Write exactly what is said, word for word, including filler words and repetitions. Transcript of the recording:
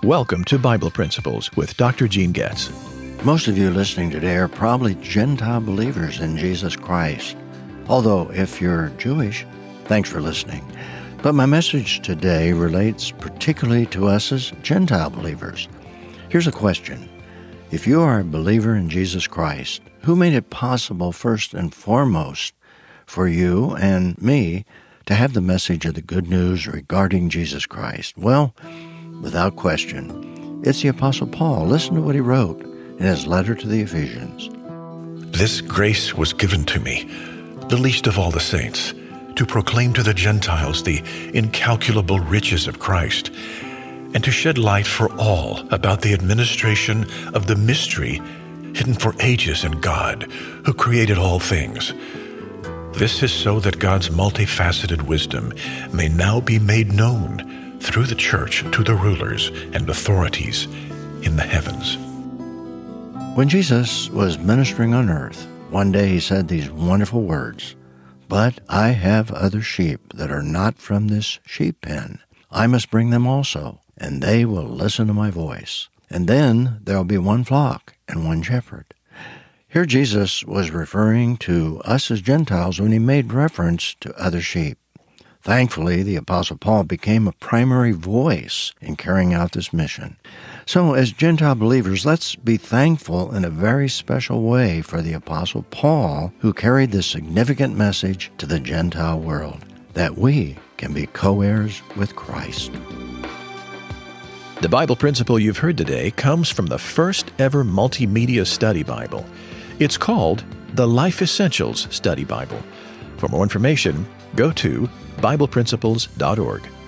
Welcome to Bible Principles with Doctor Gene Getz. Most of you listening today are probably Gentile believers in Jesus Christ. Although, if you're Jewish, thanks for listening. But my message today relates particularly to us as Gentile believers. Here's a question. If you are a believer in Jesus Christ, who made it possible first and foremost for you and me to have the message of the good news regarding Jesus Christ? Well, without question, it's the Apostle Paul. Listen to what he wrote in his letter to the Ephesians. This grace was given to me, the least of all the saints, to proclaim to the Gentiles the incalculable riches of Christ, and to shed light for all about the administration of the mystery hidden for ages in God, who created all things. This is so that God's multifaceted wisdom may now be made known through the church to the rulers and authorities in the heavens. When Jesus was ministering on earth, one day he said these wonderful words, "But I have other sheep that are not from this sheep pen. I must bring them also, and they will listen to my voice. And then there will be one flock and one shepherd." Here Jesus was referring to us as Gentiles when he made reference to other sheep. Thankfully, the Apostle Paul became a primary voice in carrying out this mission. So, as Gentile believers, let's be thankful in a very special way for the Apostle Paul, who carried this significant message to the Gentile world, that we can be co-heirs with Christ. The Bible principle you've heard today comes from the first ever multimedia study Bible. It's called the Life Essentials Study Bible. For more information, go to Bible Principles dot org.